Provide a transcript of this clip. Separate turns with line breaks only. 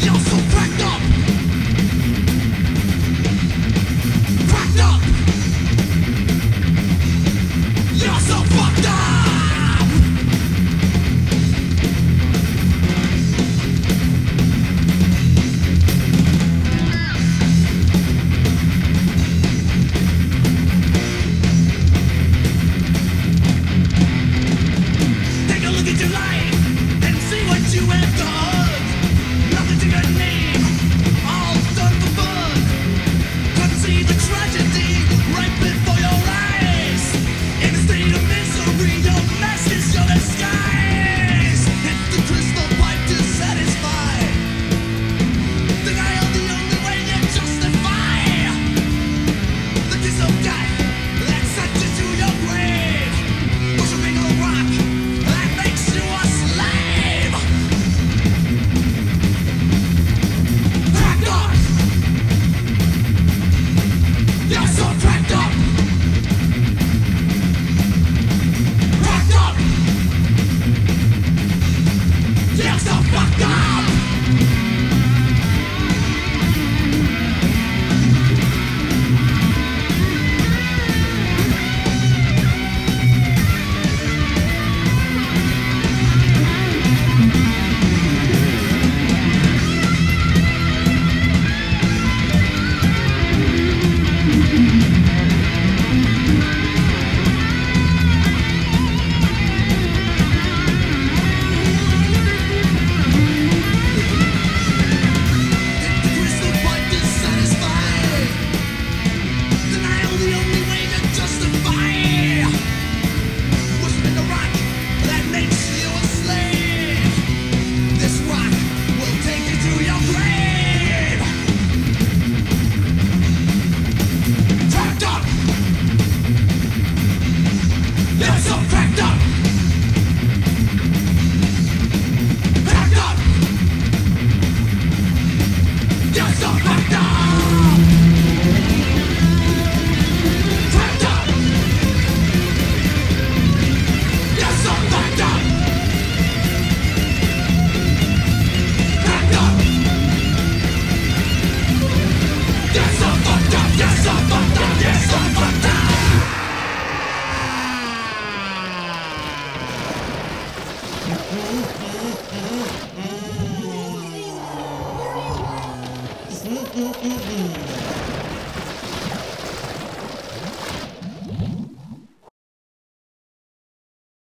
You're so cracked up, cracked up. You're so fucked up. Take a look at your life and see what you have done. Nothing to your name, all done for fun. Couldn't see the tragedy right before your eyes. In a state of misery, your mask is your disguise. It's the crystal pipe to satisfy. Denial the only way you justify. The kiss of death that sent you to your grave. Worshiping a rock that makes you a slave. Cracked up. You're so cracked up. Cracked up. You're so fucked up. The crystal pipe to satisfy. Denial the only way to justify. Worshiping a rock that makes you a slave. This rock will take you to your grave. Cracked up. You're so cracked up. Cracked up. You're so cracked up. Cracked up. You're so fucked up. Cracked up. You're so fucked up. You're so fucked up. You're so fucked up.
Mm-mm-mm-mm.